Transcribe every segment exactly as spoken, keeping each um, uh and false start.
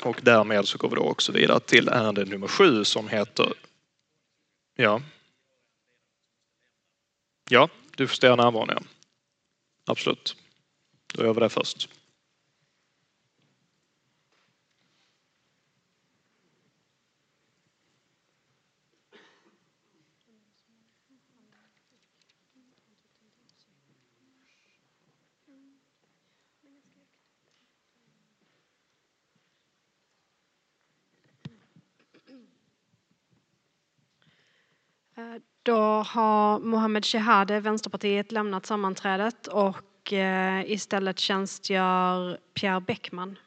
Och därmed så går vi då också vidare till ärende nummer sju som heter... Ja. Ja, du får ställa närvaron, ja. Absolut. Då gör vi det först. Då har Mohammed Shehade, Vänsterpartiet, lämnat sammanträdet och istället tjänstgör Pierre Bäckman.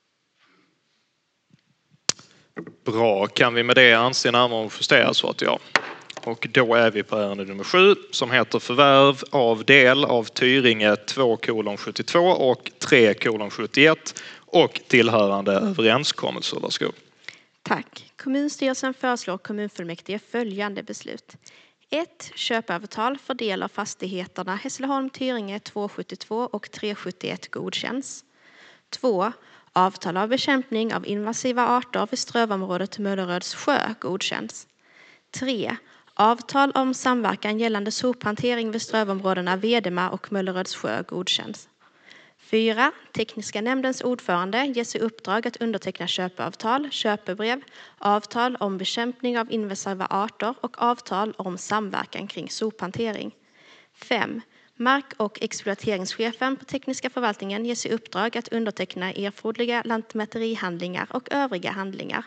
Bra, kan vi med det anse närmare och justera så att ja. Och då är vi på ärende nummer sju som heter förvärv av del av Tyringe två kolon sjuttiotvå och tre kolon sjuttioett och tillhörande överenskommelser. Varsågod. Tack. Kommunstyrelsen föreslår kommunfullmäktige följande beslut. ett. Köpavtal för del av fastigheterna Hässleholm, Tyringe två sjuttiotvå och tre sjuttioett godkänns. två. Avtal av bekämpning av invasiva arter vid strövområdet Mölleröds sjö godkänns. tre. Avtal om samverkan gällande sophantering vid strövområdena Vedema och Mölleröds sjö godkänns. fyra. Tekniska nämndens ordförande ges i uppdrag att underteckna köpeavtal, köpebrev, avtal om bekämpning av invasiva arter och avtal om samverkan kring sophantering. fem. Mark- och exploateringschefen på tekniska förvaltningen ges i uppdrag att underteckna erforderliga lantmäterihandlingar och övriga handlingar.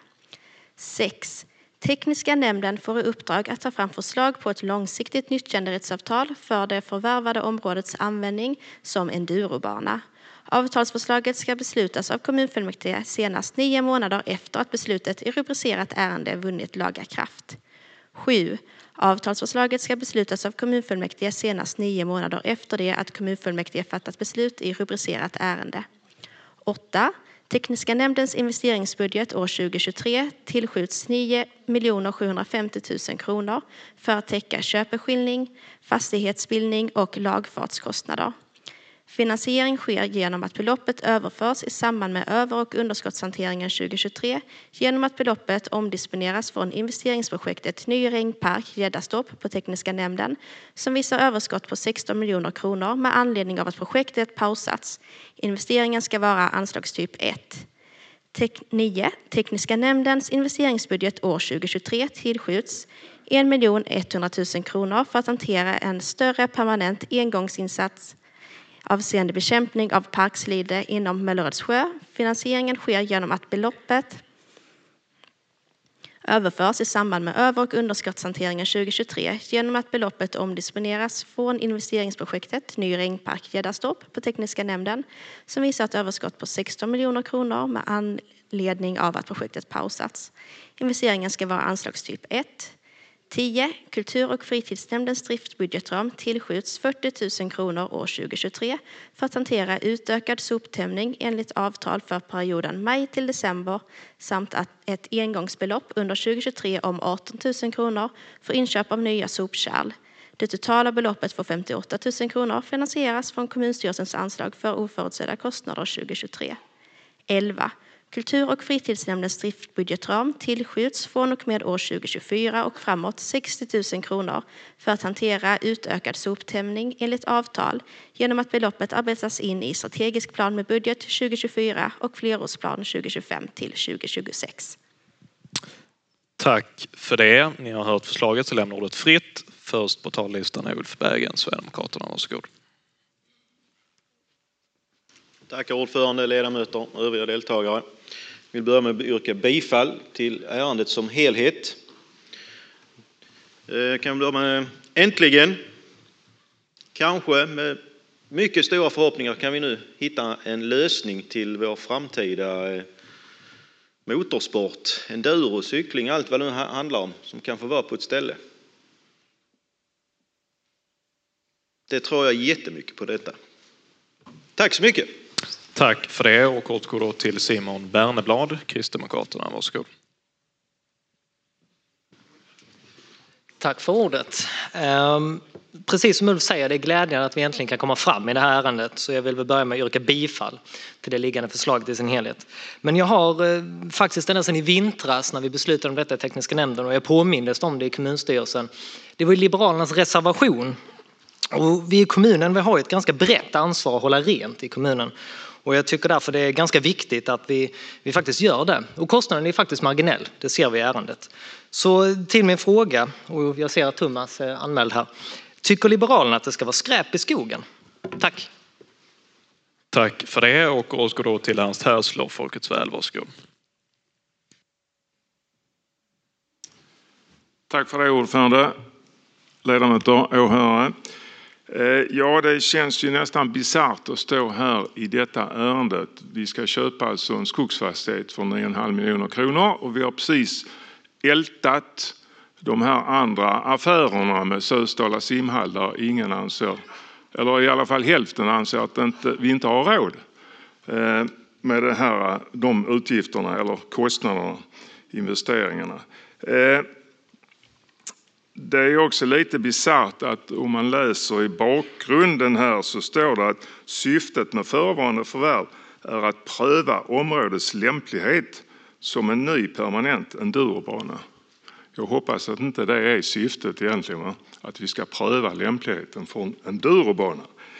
sex. Tekniska nämnden får i uppdrag att ta fram förslag på ett långsiktigt nyttjanderättsavtal för det förvärvade områdets användning som endurobana. Avtalsförslaget ska beslutas av kommunfullmäktige senast nio månader efter att beslutet i rubricerat ärende vunnit laga kraft. sju. Avtalsförslaget ska beslutas av kommunfullmäktige senast nio månader efter det att kommunfullmäktige fattat beslut i rubricerat ärende. åtta. Tekniska nämndens investeringsbudget år tjugohundratjugotre tillskjuts nio miljoner sjuhundrafemtio tusen kronor för att täcka köpeskilling, fastighetsbildning och lagfartskostnader. Finansiering sker genom att beloppet överförs i samband med över- och underskottshanteringen tjugohundratjugotre genom att beloppet omdisponeras från investeringsprojektet Ny regnpark Gäddastorp på tekniska nämnden som visar överskott på sexton miljoner kronor med anledning av att projektet pausats. Investeringen ska vara anslagstyp ett. nio. Tekniska nämndens investeringsbudget år tjugohundratjugotre tillskjuts en miljon etthundra tusen kronor för att hantera en större permanent engångsinsats avseende bekämpning av parkslide inom Mölleröds sjö. Finansieringen sker genom att beloppet överförs i samband med över- och underskottshanteringen tjugohundratjugotre genom att beloppet omdisponeras från investeringsprojektet Ny regnpark Gäddastorp på tekniska nämnden som visar ett överskott på sexton miljoner kronor med anledning av att projektet pausats. Investeringen ska vara anslagstyp ett. tio. Kultur- och fritidsnämndens driftbudgetram tillskjuts fyrtio tusen kronor år tjugohundratjugotre för att hantera utökad soptömning enligt avtal för perioden maj till december samt att ett engångsbelopp under tjugohundratjugotre om arton tusen kronor för inköp av nya sopkärl. Det totala beloppet på femtioåtta tusen kronor finansieras från kommunstyrelsens anslag för oförutsedda kostnader tjugohundratjugotre. elva. Kultur- och fritidsnämndens driftbudgetram tillskjuts från och med år tjugohundratjugofyra och framåt sextio tusen kronor för att hantera utökad soptömning enligt avtal genom att beloppet arbetas in i strategisk plan med budget tjugohundratjugofyra och flerårsplan tjugotjugofem till tjugotjugosex. Tack för det. Ni har hört förslaget så lämnar ordet fritt. Först på tallistan är Ulf Bergen, Sverigedemokraterna. Varsågod. Tack ordförande, ledamöter och övriga deltagare. Jag vill börja med att yrka bifall till ärendet som helhet. Jag kan börja med äntligen, kanske med mycket stora förhoppningar kan vi nu hitta en lösning till vår framtida motorsport, enduro, cykling, allt vad det nu handlar om som kan få vara på ett ställe. Det tror jag jättemycket på detta. Tack så mycket! Tack för det och kort går då till Simon Berneblad, Kristdemokraterna. Varsågod. Tack för ordet. precis som Ulf säger, det är glädjande att vi äntligen kan komma fram i det här ärendet. Så jag vill väl börja med att yrka bifall till det liggande förslaget i sin helhet. Men jag har eh, faktiskt ända sedan i vintras när vi beslutade om detta i tekniska nämnden och jag påmindes om det i kommunstyrelsen. Det var ju Liberalernas reservation. Och vi i kommunen vi har ett ganska brett ansvar att hålla rent i kommunen. Och jag tycker därför det är ganska viktigt att vi, vi faktiskt gör det. Och kostnaden är faktiskt marginell, det ser vi i ärendet. Så till min fråga, och jag ser att Thomas är anmäld här. Tycker Liberalerna att det ska vara skräp i skogen? Tack. Tack för det och oss går då till Ernst Härsler, Folkets väl, varsågod. Tack för det ordförande, ledamöter, åhörare. Ja, det känns ju nästan bizarrt att stå här i detta ärendet. Vi ska köpa alltså en skogsfastighet för nio komma fem miljoner kronor och vi har precis ältat de här andra affärerna med Sösdala simhall där ingen anser, eller i alla fall hälften anser att inte, vi inte har råd med det här, de utgifterna eller kostnaderna, investeringarna. Det är också lite bizarrt att om man läser i bakgrunden här så står det att syftet med förevarande förvärv är att pröva områdets lämplighet som en ny permanent endurobana. Jag hoppas att inte det är syftet egentligen, va? Att vi ska pröva lämpligheten för en endurobana.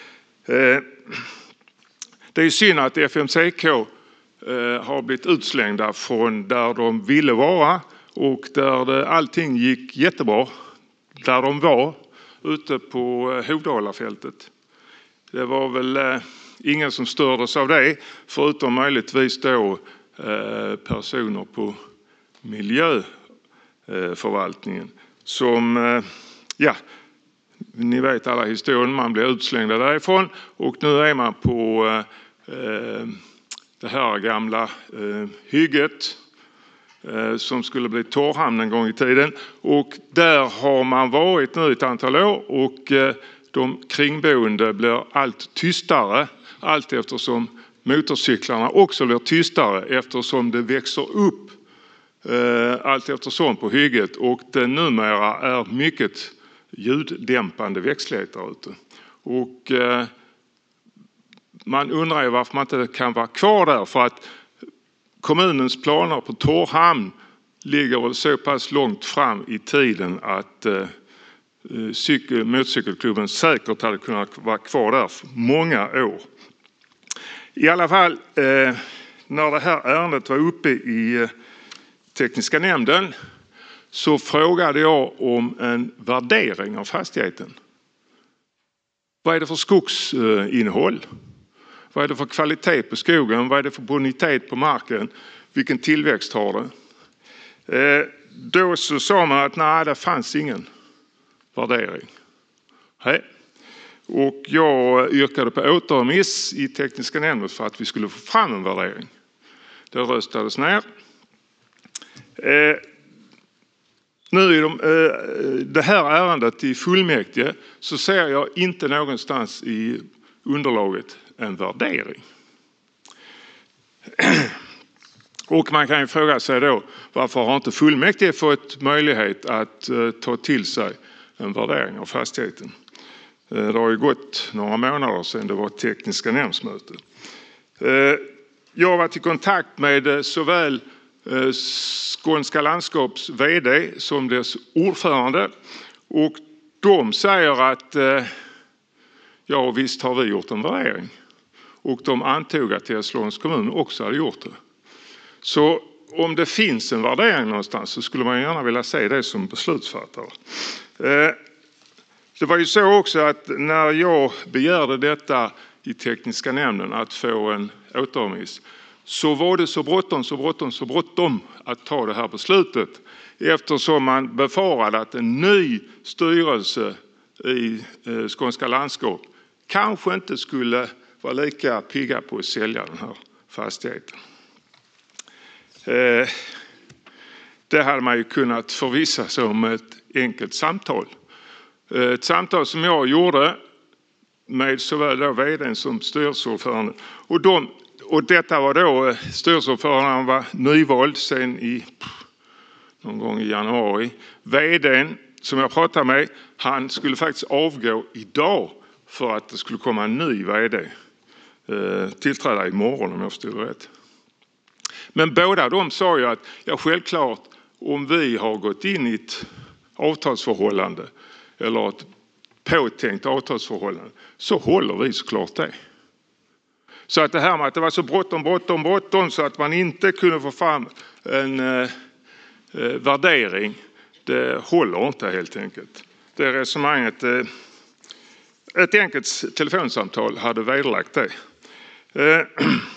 Det är synd att F M C K har blivit utslängda från där de ville vara och där det, allting gick jättebra. Där de var ute på Hovdalafältet. Det var väl eh, ingen som stördes av det förutom möjligtvis då eh, personer på miljöförvaltningen som, eh, ja, ni vet alla historien, man blir utslängda därifrån och nu är man på eh, det här gamla eh, hygget som skulle bli Torrhamn en gång i tiden och där har man varit nu ett antal år och de kringboende blir allt tystare allt eftersom motorcyklarna också blir tystare eftersom det växer upp allt eftersom på hygget och det numera är mycket ljuddämpande växtlighet där ute. Och man undrar ju varför man inte kan vara kvar där för att kommunens planer på Torrhamn ligger väl så pass långt fram i tiden att eh, cykel, motorcykelklubben säkert hade kunnat vara kvar där för många år. I alla fall, eh, när det här ärendet var uppe i eh, tekniska nämnden så frågade jag om en värdering av fastigheten. Vad är det för skogsinnehåll? Vad är det för kvalitet på skogen? Vad är det för bonitet på marken? Vilken tillväxt har det? Eh, då så sa man att nej, det fanns ingen värdering. Nej. Och jag yrkade på återremiss i tekniska nämnden för att vi skulle få fram en värdering. Det röstades ner. Eh, nu i de, eh, det här ärendet i fullmäktige så ser jag inte någonstans i underlaget en värdering. Och man kan ju fråga sig då varför har inte fullmäktige fått möjlighet att uh, ta till sig en värdering av fastigheten. Uh, det har ju gått några månader sedan det var tekniska nämndsmöte. Uh, jag har varit i kontakt med uh, såväl uh, Skånska landskaps vd som dess ordförande och de säger att uh, ja visst har vi gjort en värdering. Och de antog att Hässleholms kommun också hade gjort det. Så om det finns en värdering någonstans så skulle man gärna vilja se det som beslutsfattare. Det var ju så också att när jag begärde detta i tekniska nämnden att få en återremiss så var det så bråttom, så bråttom, så bråttom att ta det här beslutet eftersom man befarade att en ny styrelse i Skånska landskap kanske inte skulle vara lika pigga på att sälja den här fastigheten. Det hade man ju kunnat förvissa sig om ett enkelt samtal. Ett samtal som jag gjorde med såväl då vdn som styrelseordförande. Och, de, och detta var då styrelseordföranden var nyvald sen i någon gång i januari. Vdn som jag pratade med, han skulle faktiskt avgå idag för att det skulle komma en ny vd. Eh, tillträda imorgon om jag förstod rätt. Men båda de sa ju att ja, självklart om vi har gått in i ett avtalsförhållande eller ett påtänkt avtalsförhållande så håller vi såklart det. Så att det här med att det var så bråttom, bråttom, bråttom så att man inte kunde få fram en eh, värdering, det håller inte helt enkelt. Det resonemanget, eh, ett enkelt telefonsamtal hade vederlagt det. Eh,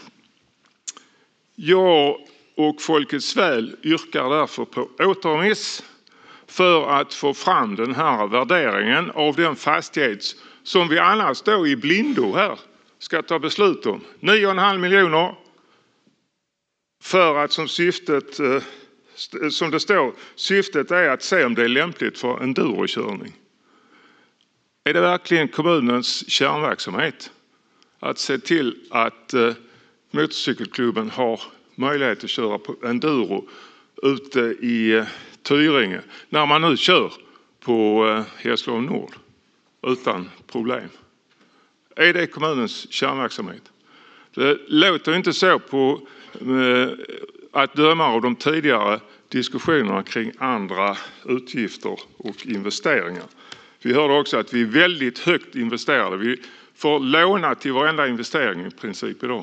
jag och Folkets väl yrkar därför på återremiss för att få fram den här värderingen av den fastighet som vi annars då i blindo här ska ta beslut om. nio komma fem miljoner för att som syftet, som det står, syftet är att se om det är lämpligt för endurokörning. Är det verkligen kommunens kärnverksamhet att se till att motorcykelklubben har möjlighet att köra på enduro ute i Tyringe när man nu kör på Hässleholm Nord utan problem? Är det kommunens kärnverksamhet? Det låter inte så på att döma av de tidigare diskussionerna kring andra utgifter och investeringar. Vi hörde också att vi är väldigt högt investerade. Vi får låna till varenda investering i princip idag.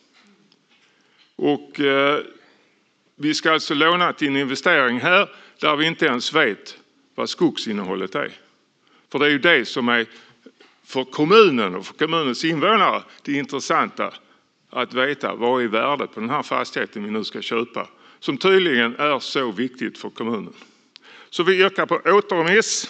Och eh, vi ska alltså låna till en investering här där vi inte ens vet vad skogsinnehållet är. För det är ju det som är för kommunen och för kommunens invånare det intressanta, att veta vad är värdet på den här fastigheten vi nu ska köpa, som tydligen är så viktigt för kommunen. Så vi yrkar på återremiss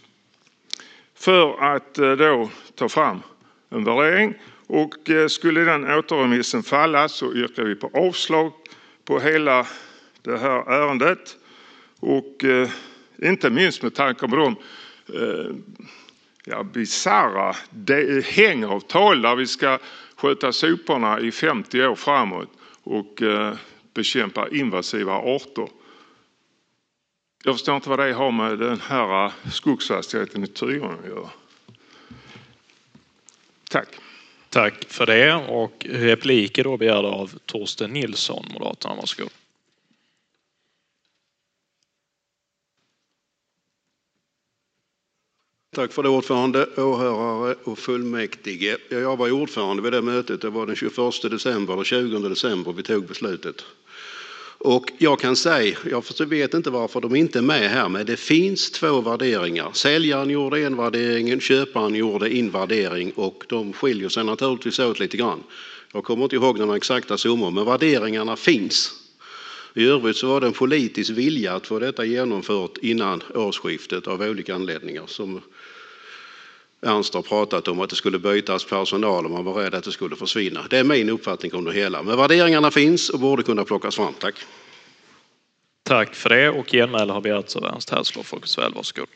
för att då ta fram en värdering, och skulle den återremissen falla så yrkar vi på avslag på hela det här ärendet, och eh, inte minst med tanke på de eh, ja, bizarra hängavtal där vi ska sköta soporna i femtio år framåt och eh, bekämpa invasiva arter. Jag förstår inte vad det har med den här skogsfastigheten i Tyringe att göra. Tack. Tack för det, och repliker då begärda av Torsten Nilsson, Moderaterna, varsågod. Tack för det, ordförande, åhörare och fullmäktige. Jag var ordförande vid det mötet. Det var den tjugoförsta december och tjugonde december vi tog beslutet. Och jag kan säga, jag vet inte varför de inte är med här, men det finns två värderingar. Säljaren gjorde en värdering, köparen gjorde en värdering, och de skiljer sig naturligtvis åt lite grann. Jag kommer inte ihåg några exakta summor, men värderingarna finns. I övrigt så var det en politisk vilja att få detta genomfört innan årsskiftet av olika anledningar, som Ernst har pratat om, att det skulle bytas personal och man var rädd att det skulle försvinna. Det är min uppfattning om det hela. Men värderingarna finns och borde kunna plockas fram. Tack. Tack för det, och genmäle har begärts av Ernst Hässler, Folkets väl, varsågod.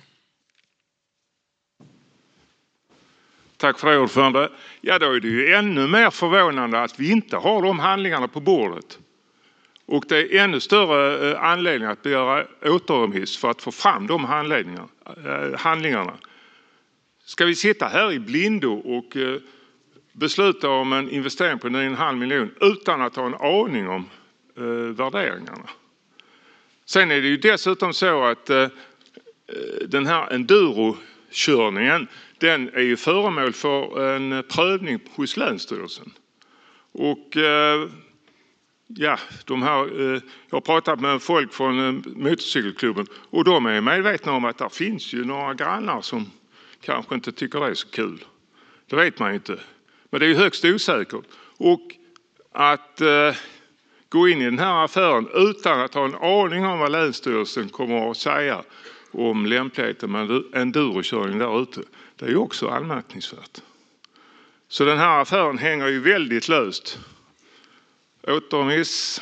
Tack för det, ordförande. Ja, då är det ju ännu mer förvånande att vi inte har de handlingarna på bordet. Och det är ännu större anledning att begära återremiss för att få fram de handlingarna. Ska vi sitta här i blindo och besluta om en investering på nio komma fem miljoner utan att ha en aning om värderingarna? Sen är det ju dessutom så att den här endurokörningen, den är ju föremål för en prövning hos Länsstyrelsen. Och ja, de här, jag har pratat med folk från motorcykelklubben och de är medvetna om att det finns ju några grannar som kanske inte tycker det är så kul. Det vet man ju inte. Men det är ju högst osäkert. Och att eh, gå in i den här affären utan att ha en aning om vad Länsstyrelsen kommer att säga om lämpligheten med endurokörning där ute, det är ju också anmärkningsvärt. Så den här affären hänger ju väldigt löst. Återremiss.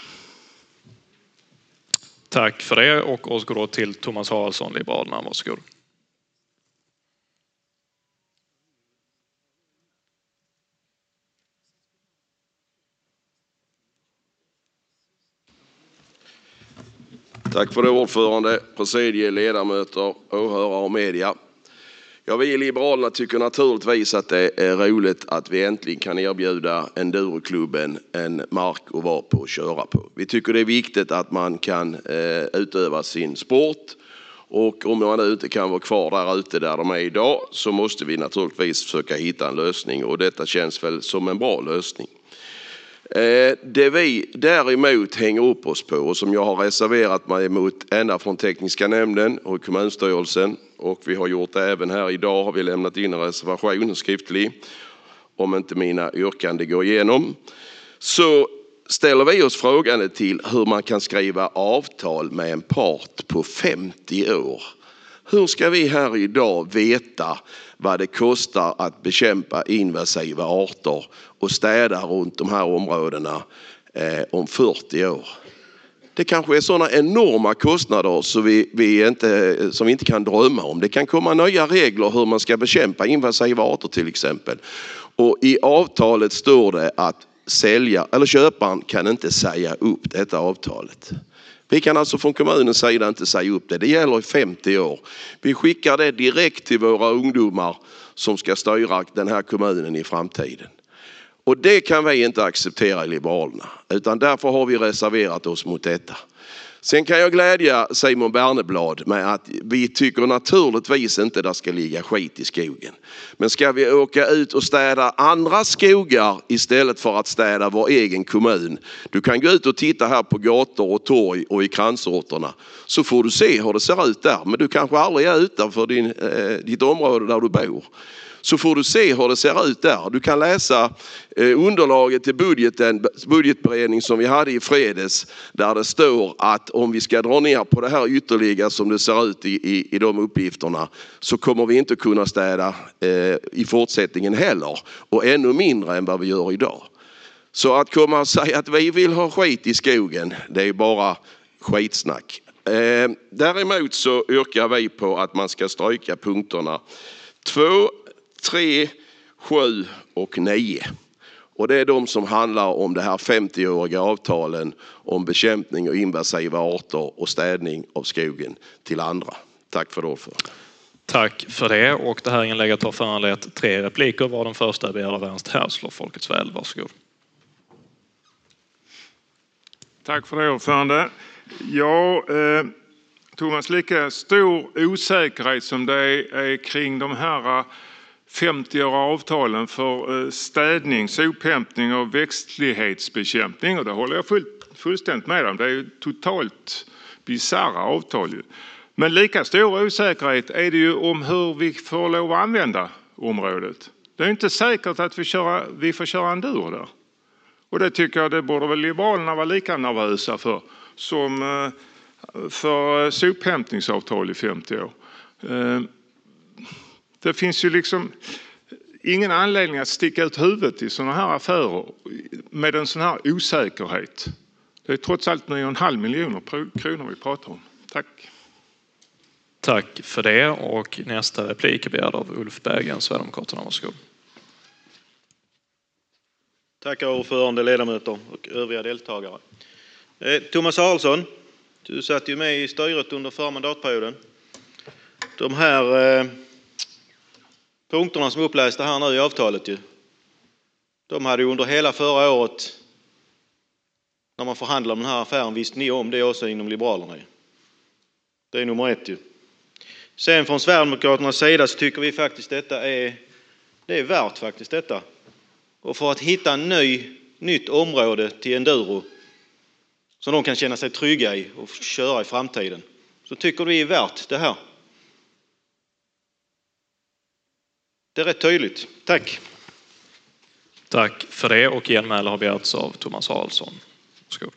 Tack för det, och återgår då till Thomas Haraldsson, Liberalerna, varsågod. Tack för det, ordförande, presidie, ledamöter, åhörare och media. Ja, vi i Liberalerna tycker naturligtvis att det är roligt att vi äntligen kan erbjuda enduroklubben en mark att vara på och köra på. Vi tycker det är viktigt att man kan eh, utöva sin sport, och om man nu inte kan vara kvar där ute där de är idag så måste vi naturligtvis försöka hitta en lösning, och detta känns väl som en bra lösning. Eh, det vi däremot hänger upp oss på, och som jag har reserverat mig emot ända från tekniska nämnden och kommunstyrelsen, och vi har gjort det även här idag, har vi lämnat in en reservation skriftlig om inte mina yrkanden går igenom, så ställer vi oss frågan till hur man kan skriva avtal med en part på femtio år. Hur ska vi här idag veta vad det kostar att bekämpa invasiva arter och städa runt de här områdena eh, om fyrtio år? Det kanske är sådana enorma kostnader så vi, vi inte, som vi inte kan drömma om. Det kan komma nya regler hur man ska bekämpa invasiva arter till exempel. Och i avtalet står det att sälja, eller köparen kan inte säga upp detta avtalet. Vi kan alltså från kommunens sida inte säga upp det. Det gäller i femtio år. Vi skickar det direkt till våra ungdomar som ska styra den här kommunen i framtiden. Och det kan vi inte acceptera i Liberalerna. Utan därför har vi reserverat oss mot detta. Sen kan jag glädja Simon Berneblad med att vi tycker naturligtvis inte det ska ligga skit i skogen. Men ska vi åka ut och städa andra skogar istället för att städa vår egen kommun. Du kan gå ut och titta här på gator och torg och i kransorterna. Så får du se hur det ser ut där. Men du kanske aldrig är utanför din, eh, ditt område där du bor. Så får du se hur det ser ut där. Du kan läsa eh, underlaget till budgeten, budgetberedning som vi hade i fredags, där det står att om vi ska dra ner på det här ytterligare som det ser ut i, i, i de uppgifterna, så kommer vi inte kunna städa eh, i fortsättningen heller, och ännu mindre än vad vi gör idag. Så att komma och säga att vi vill ha skit i skogen, det är bara skitsnack. Eh, däremot så yrkar vi på att man ska stryka punkterna två, tre, sju och nio. Och det är de som handlar om det här femtioåriga avtalen om bekämpning och invasiva arter och städning av skogen till andra. Tack för det. För. Tack för det. Och det här inlägget har föranlett tre repliker. Var den första begär av Ernst Härsler, Folkets väl. Varsågod. Tack för det, ordförande. Ja, eh, Thomas, lika stor osäkerhet som det är kring de här femtioåriga avtalen för städning, sophämtning och växtlighetsbekämpning, och det håller jag full, fullständigt med om. Det är ju totalt bizarra avtal. Men lika stor osäkerhet är det ju om hur vi får lov att använda området. Det är inte säkert att vi, köra, vi får köra enduro där. Och det tycker jag det borde väl Liberalerna vara lika nervösa för som för sophämtningsavtal i femtio år. Det finns ju liksom ingen anledning att sticka ut huvudet i sådana här affärer med en sån här osäkerhet. Det är trots allt nio komma fem miljoner kronor vi pratar om. Tack. Tack för det. Och nästa replik är begärd av Ulf Berggren, Sverigedemokraterna. Varsågod. Tack ordförande, ledamöter och övriga deltagare. Eh, Thomas Haraldsson, du satt ju med i styret under förra mandatperioden. De här eh, punkterna som är upplästa här nu i avtalet ju, de hade ju under hela förra året när man förhandlade om den här affären visste ni om det också inom Liberalerna. Det är nummer ett ju. Sen från Sverigedemokraternas sida så tycker vi faktiskt detta är, det är värt faktiskt detta. Och för att hitta en ny, nytt område till enduro som de kan känna sig trygga i och köra i framtiden, så tycker vi är värt det här. Det är rätt tydligt. Tack. Tack för det, och genmäle har begärts av Thomas Haraldsson. Varsågod.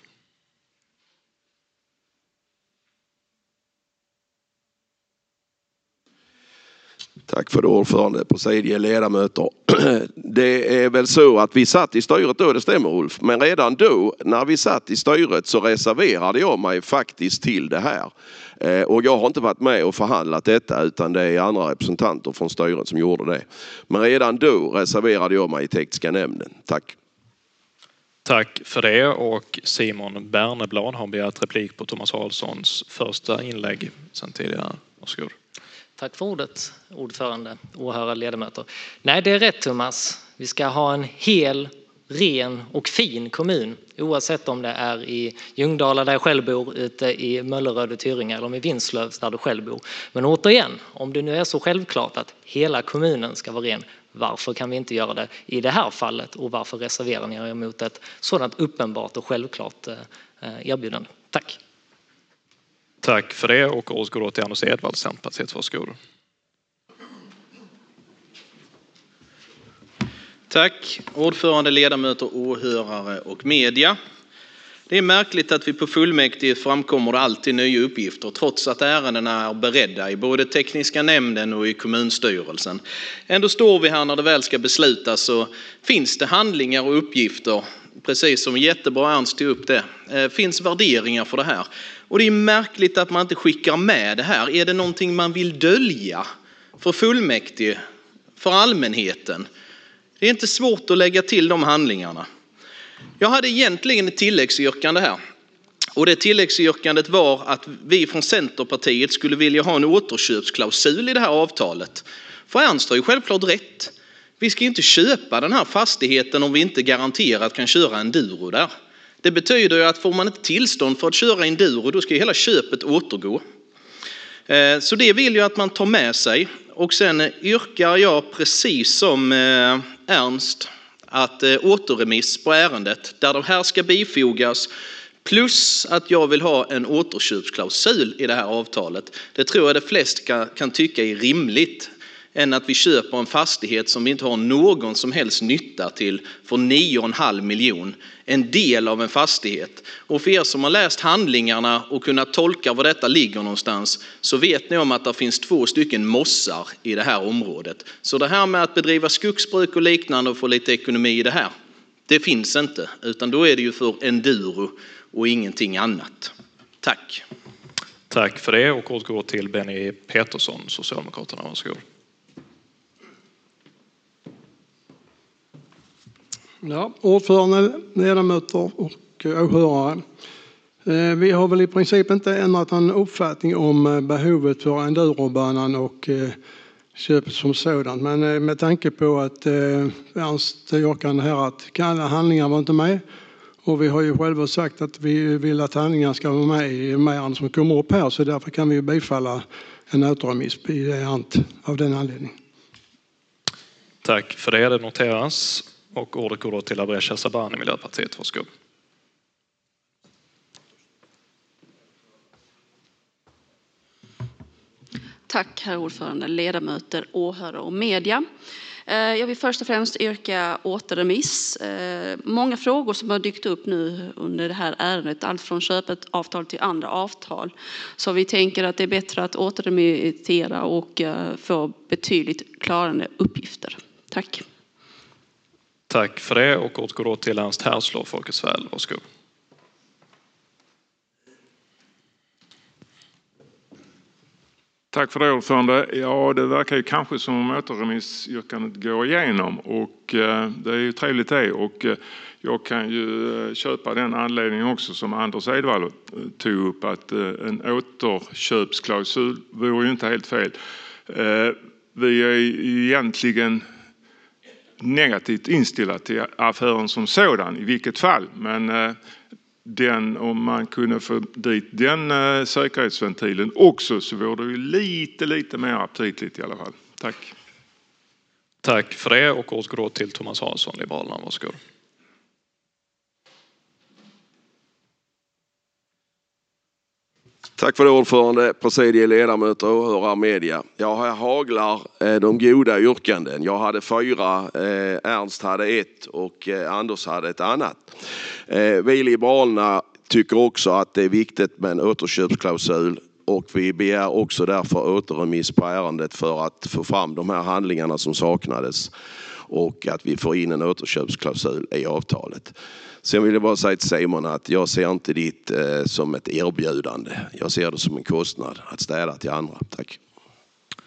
Tack för det, ordförande, presidie, ledamöter. Det är väl så att vi satt i styret då, det stämmer Ulf. Men redan då, när vi satt i styret, så reserverade jag mig faktiskt till det här. Och jag har inte varit med och förhandlat detta, utan det är andra representanter från styret som gjorde det. Men redan då reserverade jag mig i tekniska nämnden. Tack. Tack för det, och Simon Berneblad har begärt replik på Thomas Haraldssons första inlägg sen tidigare. Varsågod. Tack för ordet, ordförande, åhörare, ledamöter. Nej, det är rätt Thomas. Vi ska ha en hel, ren och fin kommun. Oavsett om det är i Ljungdala där jag själv bor, ute i Mölleröd och Tyringe eller i Vinslövs där du själv bor. Men återigen, om det nu är så självklart att hela kommunen ska vara ren, varför kan vi inte göra det i det här fallet? Och varför reserverar ni er emot ett sådant uppenbart och självklart erbjudande? Tack. Tack för det, och års går då till Anders Edvald, Centerpartiet. Varsågod. Tack, ordförande, ledamöter, åhörare och media. Det är märkligt att vi på fullmäktige framkommer alltid nya uppgifter trots att ärendena är beredda i både tekniska nämnden och i kommunstyrelsen. Ändå står vi här när det väl ska beslutas, så finns det handlingar och uppgifter, precis som jättebra Ernst tog upp det, finns värderingar för det här. Och det är märkligt att man inte skickar med det här. Är det någonting man vill dölja för fullmäktige, för allmänheten? Det är inte svårt att lägga till de handlingarna. Jag hade egentligen ett tilläggsyrkande här. Och det tilläggsyrkandet var att vi från Centerpartiet skulle vilja ha en återköpsklausul i det här avtalet. För Ernst har ju självklart rätt. Vi ska inte köpa den här fastigheten om vi inte garanterat kan köra enduro där. Det betyder ju att får man ett tillstånd för att köra enduro, då ska hela köpet återgå. Så det vill jag att man tar med sig. Och sen yrkar jag precis som Ernst att återremiss på ärendet där de här ska bifogas, plus att jag vill ha en återköpsklausul i det här avtalet. Det tror jag de flesta kan tycka är rimligt, än att vi köper en fastighet som vi inte har någon som helst nytta till för nio komma fem miljoner. En del av en fastighet. Och för er som har läst handlingarna och kunnat tolka var detta ligger någonstans, så vet ni om att det finns två stycken mossar i det här området. Så det här med att bedriva skogsbruk och liknande och få lite ekonomi i det här, det finns inte. Utan då är det ju för enduro och ingenting annat. Tack. Tack för det, och återgår till Benny Petersson, Socialdemokraterna. Varsågod. Ja, ordförande, ledamöter och åhörare. Vi har väl i princip inte ändrat en uppfattning om behovet för endurobanan och köpet som sådant. Men med tanke på att Ernst yrkande här att alla handlingar var inte med. Och vi har ju själva sagt att vi vill att handlingar ska vara med i mären som kommer upp här. Så därför kan vi bifalla en återremiss i det ärendet av den anledningen. Tack för det, det noteras. Och ordet går då till Abresha Sabani, Miljöpartiet. Varsågod. Tack herr ordförande, ledamöter, åhörare och media. Jag vill först och främst yrka återremiss. Många frågor som har dykt upp nu under det här ärendet, allt från köpet avtal till andra avtal. Så vi tänker att det är bättre att återremittera och få betydligt klarare uppgifter. Tack. Tack för det, och återgår då till Ernst Härslov, Folkets väl. Varsågod. Tack för det, ordförande. Ja, det verkar ju kanske som om återremissyrkandet går igenom, och eh, det är ju trevligt det, och eh, jag kan ju eh, köpa den anledningen också som Anders Edvald eh, tog upp, att eh, en återköpsklausul vore ju inte helt fel. Eh, vi är ju egentligen negativt inställda till affären som sådan i vilket fall, men eh, den, om man kunde få dit den eh, säkerhetsventilen också, så vore det ju lite lite mer aptitligt i alla fall. Tack. Tack för det, och återgår då till Thomas Haraldsson, Liberalerna. Varsågod. Tack för det, ordförande, presidier, ledamöter, åhörare, media. Jag haglar eh, de goda yrkanden. Jag hade fyra, eh, Ernst hade ett och eh, Anders hade ett annat. Eh, vi liberalerna tycker också att det är viktigt med en återköpsklausul, och vi begär också därför återremiss på ärendet för att få fram de här handlingarna som saknades, och att vi får in en återköpsklausul i avtalet. Sen vill jag bara säga till Simon att jag ser inte ditt eh, som ett erbjudande. Jag ser det som en kostnad att städa till andra. Tack.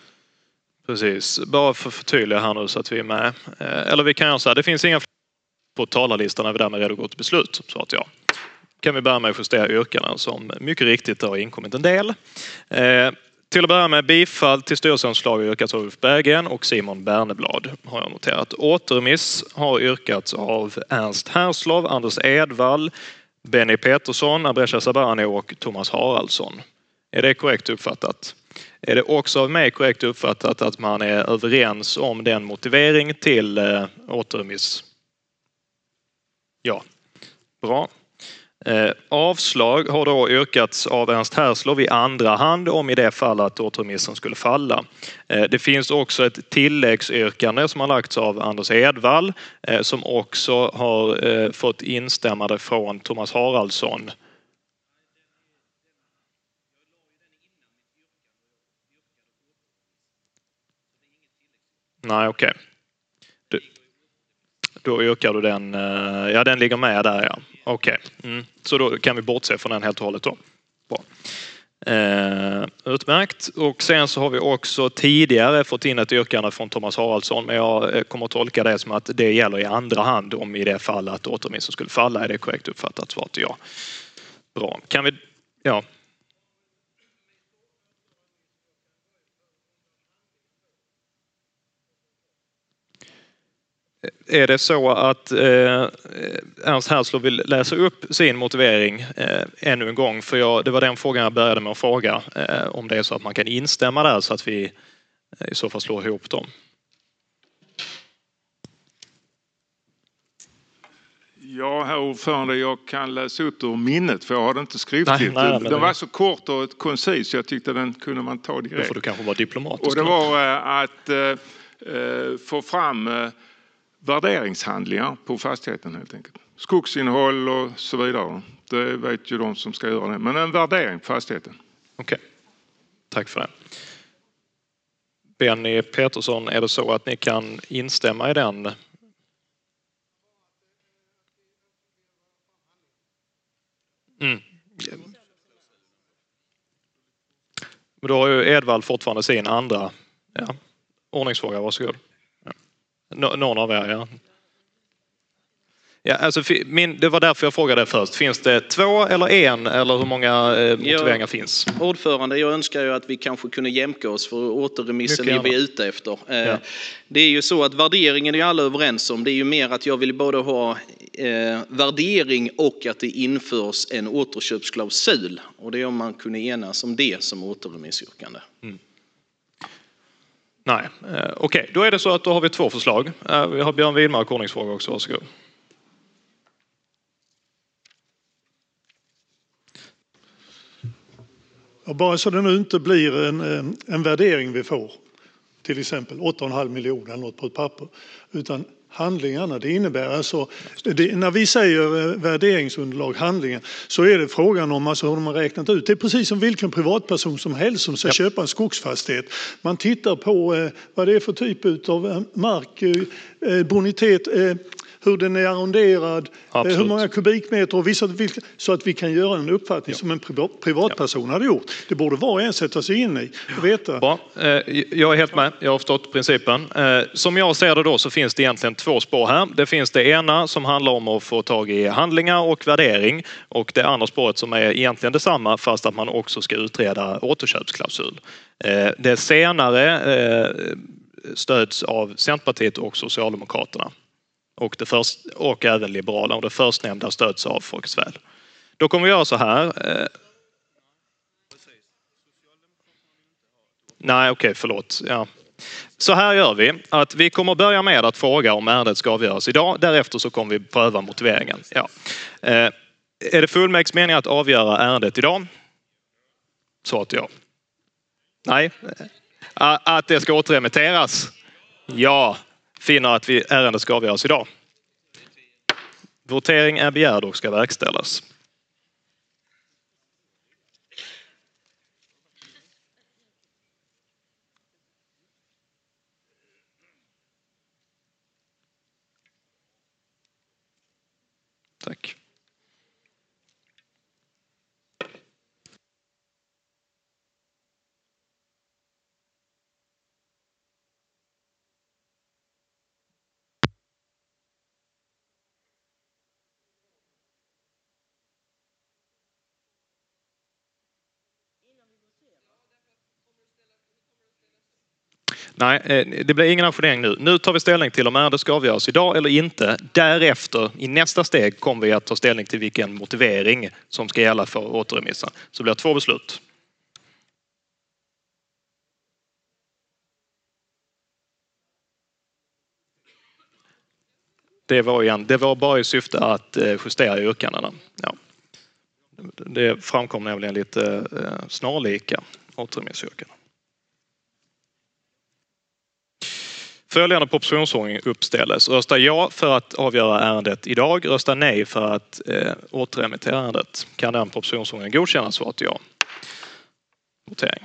Precis, bara för att förtydliga här nu så att vi är med. Eller vi kan göra så här, det finns inga På talarlistan är vi därmed redo att gå till beslut, så att ja. Kan vi börja med att justera yrkanden som mycket riktigt har inkommit en del. Eh, till att börja med bifall till styrelsens förslag yrkats av Ulf Berggren och Simon Berneblad har jag noterat. Återremiss har yrkats av Ernst Herslov, Anders Edvall, Benny Petersson, Abresha Sabani och Thomas Haraldsson. Är det korrekt uppfattat? Är det också av mig korrekt uppfattat att man är överens om den motivering till eh, återremiss? Ja, bra. Eh, avslag har då yrkats av Ernst Herslov i andra hand om i det fall att återremissen skulle falla. Eh, det finns också ett tilläggsyrkande som har lagts av Anders Edvall eh, som också har eh, fått instämmande från Thomas Haraldsson. Nej, okej. Okay. Då yrkar du den, ja den ligger med där ja. Okej, okay. mm. Så då kan vi bortse från den helt och hållet då. Bra. Eh, utmärkt. Och sen så har vi också tidigare fått in ett yrkande från Thomas Haraldsson, men jag kommer att tolka det som att det gäller i andra hand om i det fall att återremissen skulle falla. Är det korrekt uppfattat? Svaret ja. Bra. Kan vi, ja. Är det så att eh, Ernst Herslov vill läsa upp sin motivering eh, ännu en gång? För jag, det var den frågan jag började med att fråga. Eh, om det är så att man kan instämma där så att vi eh, i så fall slår ihop dem. Ja, herr ordförande, jag kan läsa upp ur minnet för jag har det inte skriftligt. Nej, nej, den var så kort och koncis så jag tyckte den kunde man ta direkt. Då får du kanske vara diplomatisk. Och det var eh, att eh, få fram eh, värderingshandlingar på fastigheten helt enkelt. Skogsinnehåll och så vidare. Det vet ju de som ska göra det. Men en värdering på fastigheten. Okej, okay. Tack för det. Benny Petersson, är det så att ni kan instämma i den? Mm. Men då har ju Edvall fortfarande sin andra ja, ordningsfråga, varsågod. Ja. Nå- någon av er, ja. Ja, alltså, min, det var därför jag frågade först. Finns det två eller en eller hur många eh, motiveringar jag, finns? Ordförande, jag önskar ju att vi kanske kunde jämka oss för återremissen är vi ute efter. Eh, Ja. Det är ju så att värderingen är alla överens om. Det är ju mer att jag vill både ha eh, värdering och att det införs en återköpsklausul. Och det är om man kunde enas om det som återremissyrkande. Mm. Nej, eh, okej. Okay. Då är det så att då har vi två förslag. Eh, vi har Björn Widmark ordningsfråga också, varsågod. Ja, bara så det nu inte blir en, en värdering vi får, till exempel åtta komma fem miljoner eller något på ett papper, utan handlingarna, det innebär alltså, det, när vi säger värderingsunderlag, handlingar, så är det frågan om alltså hur de har räknat ut. Det är precis som vilken privatperson som helst som ska ja. köpa en skogsfastighet. Man tittar på eh, vad det är för typ av mark, eh, bonitet, eh, hur den är arronderad, Absolut. hur många kubikmeter och vissa, så att vi kan göra en uppfattning ja. som en privatperson ja. hade gjort. Det borde var och en sätta sig in i och veta. Bra. Jag är helt med. Jag har förstått principen. Som jag ser det då så finns det egentligen två spår här. Det finns det ena som handlar om att få tag i handlingar och värdering och det andra spåret som är egentligen detsamma fast att man också ska utreda återköpsklausul. Det senare stöds av Centerpartiet och Socialdemokraterna. Och, det först, och även Liberalerna och det förstnämnda stöds av Folkets väl. Då kommer vi göra så här. Eh, nej, okej, okay, förlåt. Ja. Så här gör vi. Att vi kommer börja med att fråga om ärendet ska avgöras idag. Därefter så kommer vi pröva motiveringen. Ja. Eh, är det fullmäktiges mening att avgöra ärendet idag? Så att ja. Nej. Att det ska återremitteras? Ja. Finner att vi, ärendet ska avgöras idag. Votering är begärd och ska verkställas. Tack. Nej, det blir ingen ajournering nu. Nu tar vi ställning till om ärendet ska avgöras idag eller inte. Därefter, i nästa steg, kommer vi att ta ställning till vilken motivering som ska gälla för återremissen. Så det blir två beslut. Det var, igen, det var bara i syfte att justera yrkandena. Ja. Det framkom nämligen lite snarlika återremissyrkanden. Följande propositionsordning uppställes. Rösta ja för att avgöra ärendet idag. Rösta nej för att eh, återremittera ärendet. Kan den propositionsordningen godkännas? Svaret ja. Votering.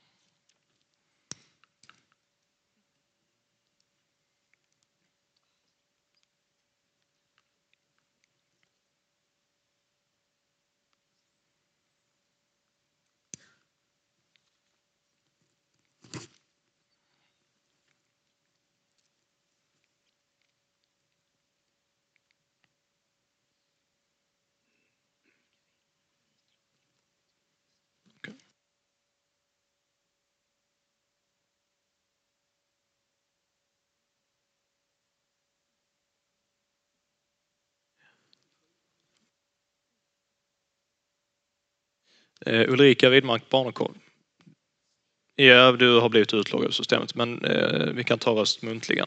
Uh, Ulrika Widmark Barnekow. Ja, du har blivit utloggad i systemet, men uh, vi kan ta röst muntligen.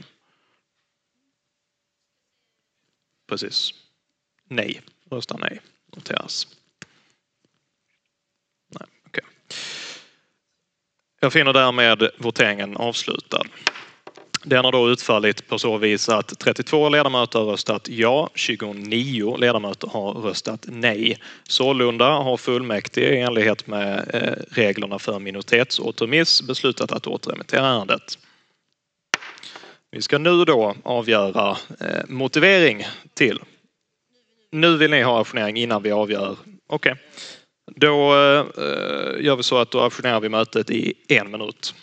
Precis. Nej. Rösta nej. Noteras. Nej, okej. Okay. Jag finner därmed voteringen avslutad. Den har då utfallit på så vis att trettiotvå ledamöter har röstat ja, tjugonio ledamöter har röstat nej. Sålunda har fullmäktige i enlighet med reglerna för minoritetsåterremiss beslutat att återremittera ärendet. Vi ska nu då avgöra motivering till. Nu vill ni ha ajournering innan vi avgör. Okej. Okay. Då gör vi så att då ajournerar vi mötet i en minut.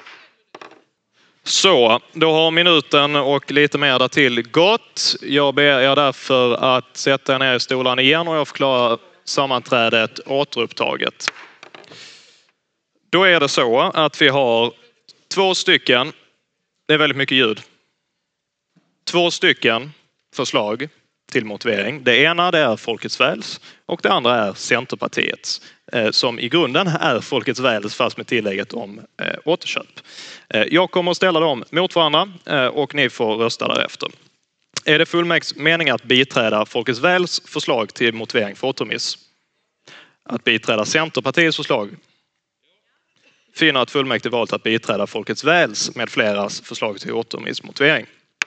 Så, då har minuten och lite mer därtill gått. Jag ber er därför att sätta er ner i stolen igen och jag förklarar sammanträdet återupptaget. Då är det så att vi har två stycken, det är väldigt mycket ljud, två stycken förslag till motivering. Det ena det är Folkets Väls och det andra är Centerpartiets. Som i grunden är Folkets Väls fast med tillägget om eh, återköp. Eh, jag kommer att ställa dem mot varandra eh, och ni får rösta därefter. Är det fullmäktiges mening att biträda Folkets Väls förslag till motivering för återremiss? Att biträda Centerpartiets förslag? Finner att fullmäktige valt att biträda Folkets Väls med fleras förslag till återremissmotivering.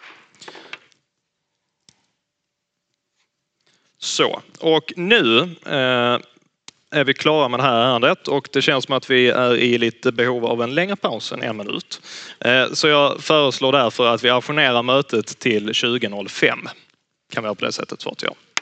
Så, och nu eh, är vi klara med det här ärendet och det känns som att vi är i lite behov av en längre paus än en minut. Så jag föreslår därför att vi ajournerar mötet till tjugo noll fem. Kan vi ha på det sättet, svart ja.